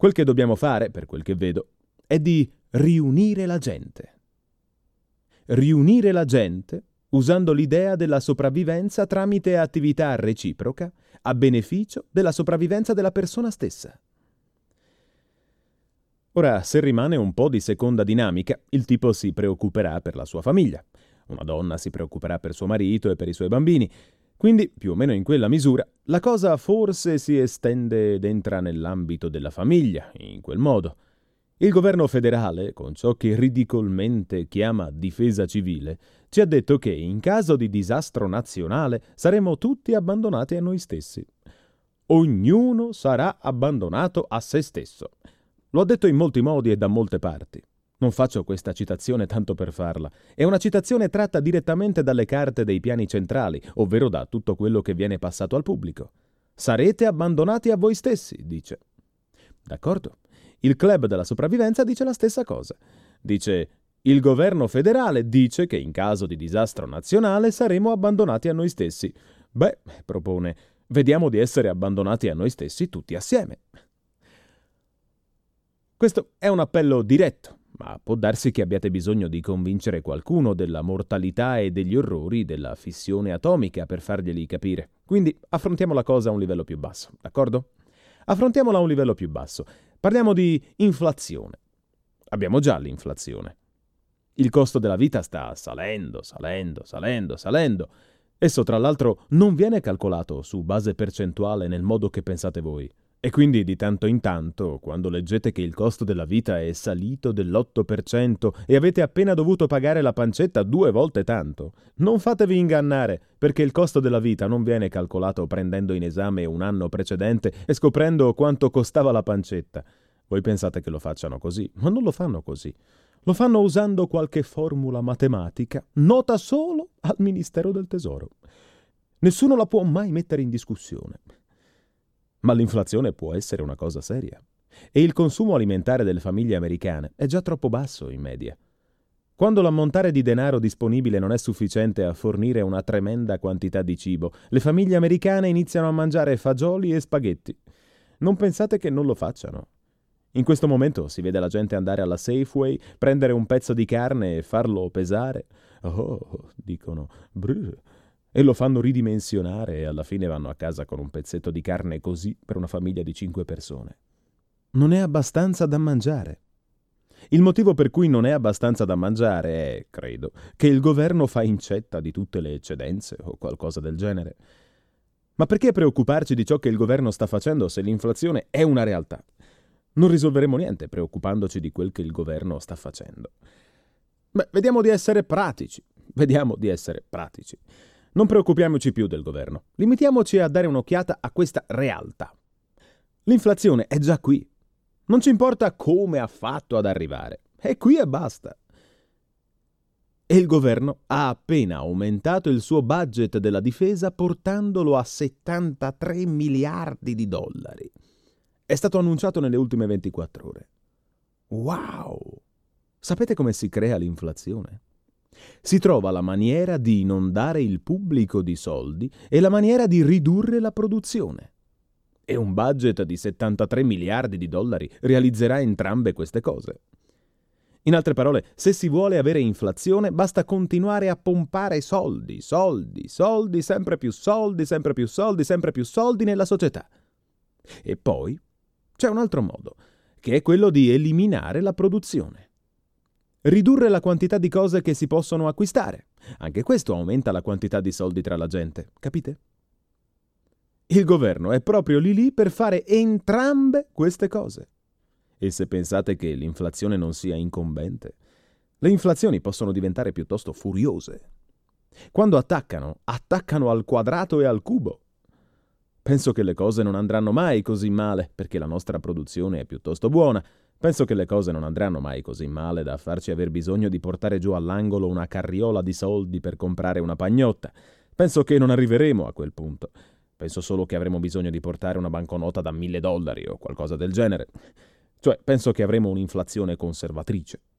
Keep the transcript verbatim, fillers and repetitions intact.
Quel che dobbiamo fare, per quel che vedo, è di riunire la gente. Riunire la gente usando l'idea della sopravvivenza tramite attività reciproca a beneficio della sopravvivenza della persona stessa. Ora, se rimane un po' di seconda dinamica, il tipo si preoccuperà per la sua famiglia. Una donna si preoccuperà per suo marito e per i suoi bambini. Quindi, più o meno in quella misura, la cosa forse si estende ed entra nell'ambito della famiglia, in quel modo. Il governo federale, con ciò che ridicolmente chiama difesa civile, ci ha detto che in caso di disastro nazionale saremo tutti abbandonati a noi stessi. Ognuno sarà abbandonato a se stesso. Lo ha detto in molti modi e da molte parti. Non faccio questa citazione tanto per farla. È una citazione tratta direttamente dalle carte dei piani centrali, ovvero da tutto quello che viene passato al pubblico. Sarete abbandonati a voi stessi, dice. D'accordo? Il club della sopravvivenza dice la stessa cosa. Dice: il governo federale dice che in caso di disastro nazionale saremo abbandonati a noi stessi. Beh, propone, vediamo di essere abbandonati a noi stessi tutti assieme. Questo è un appello diretto, ma può darsi che abbiate bisogno di convincere qualcuno della mortalità e degli orrori della fissione atomica per farglieli capire. Quindi affrontiamo la cosa a un livello più basso, d'accordo? Affrontiamola a un livello più basso. Parliamo di inflazione. Abbiamo già l'inflazione. Il costo della vita sta salendo, salendo, salendo, salendo. Esso, tra l'altro, non viene calcolato su base percentuale nel modo che pensate voi. E quindi di tanto in tanto, quando leggete che il costo della vita è salito dell'otto per cento e avete appena dovuto pagare la pancetta due volte tanto, non fatevi ingannare, perché il costo della vita non viene calcolato prendendo in esame un anno precedente e scoprendo quanto costava la pancetta. Voi pensate che lo facciano così, ma non lo fanno così. Lo fanno usando qualche formula matematica nota solo al Ministero del Tesoro. Nessuno la può mai mettere in discussione. Ma l'inflazione può essere una cosa seria. E il consumo alimentare delle famiglie americane è già troppo basso in media. Quando l'ammontare di denaro disponibile non è sufficiente a fornire una tremenda quantità di cibo, le famiglie americane iniziano a mangiare fagioli e spaghetti. Non pensate che non lo facciano. In questo momento si vede la gente andare alla Safeway, prendere un pezzo di carne e farlo pesare. Oh, dicono, brr. E lo fanno ridimensionare e alla fine vanno a casa con un pezzetto di carne così per una famiglia di cinque persone. Non è abbastanza da mangiare. Il motivo per cui non è abbastanza da mangiare è, credo, che il governo fa incetta di tutte le eccedenze o qualcosa del genere. Ma perché preoccuparci di ciò che il governo sta facendo se l'inflazione è una realtà? Non risolveremo niente preoccupandoci di quel che il governo sta facendo. Beh, vediamo di essere pratici. Vediamo di essere pratici. Non preoccupiamoci più del governo. Limitiamoci a dare un'occhiata a questa realtà. L'inflazione è già qui. Non ci importa come ha fatto ad arrivare. È qui e basta. E il governo ha appena aumentato il suo budget della difesa portandolo a settantatré miliardi di dollari. È stato annunciato nelle ultime ventiquattro ore. Wow! Sapete come si crea l'inflazione? Si trova la maniera di inondare il pubblico di soldi e la maniera di ridurre la produzione. E un budget di settantatré miliardi di dollari realizzerà entrambe queste cose. In altre parole, se si vuole avere inflazione, basta continuare a pompare soldi, soldi, soldi, sempre più soldi, sempre più soldi, sempre più soldi nella società. E poi c'è un altro modo, che è quello di eliminare la produzione. Ridurre la quantità di cose che si possono acquistare. Anche questo aumenta la quantità di soldi tra la gente, capite? Il governo è proprio lì lì per fare entrambe queste cose. E se pensate che l'inflazione non sia incombente, le inflazioni possono diventare piuttosto furiose. Quando attaccano, attaccano al quadrato e al cubo. Penso che le cose non andranno mai così male, perché la nostra produzione è piuttosto buona. Penso che le cose non andranno mai così male da farci aver bisogno di portare giù all'angolo una carriola di soldi per comprare una pagnotta. Penso che non arriveremo a quel punto. Penso solo che avremo bisogno di portare una banconota da mille dollari o qualcosa del genere. Cioè, penso che avremo un'inflazione conservatrice.